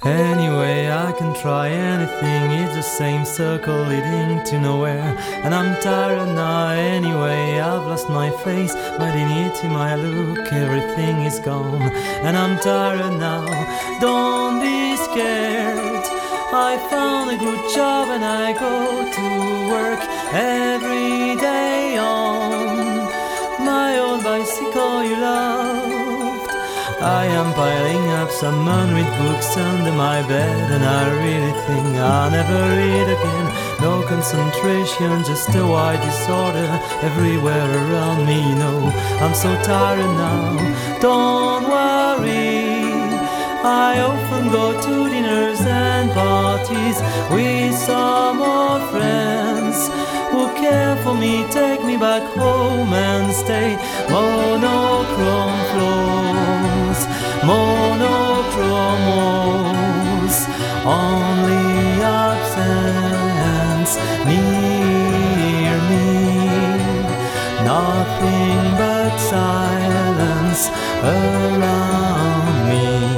Anyway, I can try anything, it's the same circle leading to nowhere. And I'm tired now anyway, I've lost my face, my dignity, my look, everything is gone. And I'm tired now, don't be scared. I found a good job and I go to work every day on my old bicycle you loved. I am piling up some unread books under my bed, and I really think I'll never read again. No concentration, just a wide disorder everywhere around me, you know. I'm so tired now, don't worry. I often go to dinners and parties with some old friends who care for me, take me back home and stay. Monochrome floors, monochrome walls, only absence near me. Nothing but silence around me.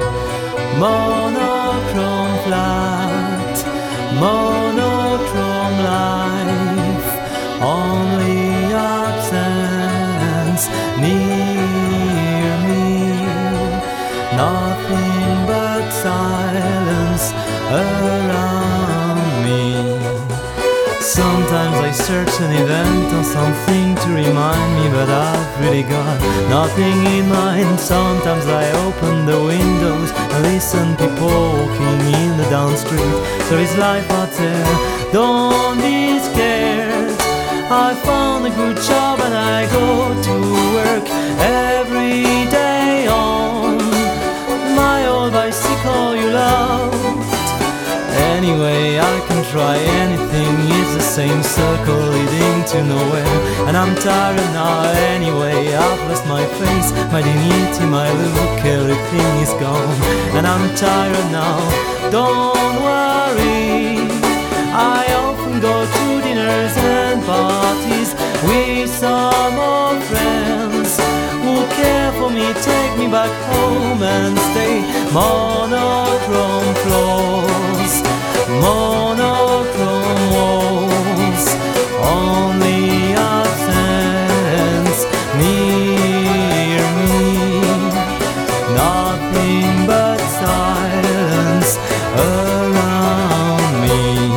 Monochrome flat, monochrome life, only absence near me. Nothing but silence around me. Sometimes I search an event or something to remind me, but I've really got nothing in mind. Sometimes I open the windows and listen people walking in the down street. There is life out there, don't be scared. I found a good job and I go to work every day on my old bicycle you loved. Anyway, I can try anything, it's the same circle leading to nowhere. And I'm tired now anyway, I've lost my face, my dignity, my look, everything is gone. And I'm tired now, don't worry. I often go to dinners and parties with some old friends who care for me, take me back home and stay. Monochrome floors, monochrome walls, only absence near me. Nothing but silence around me.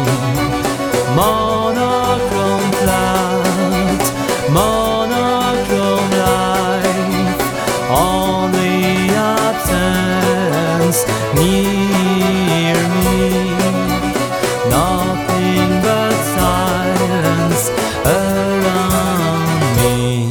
Monochrome flat, monochrome life, only absence near me. Nothing but silence around me.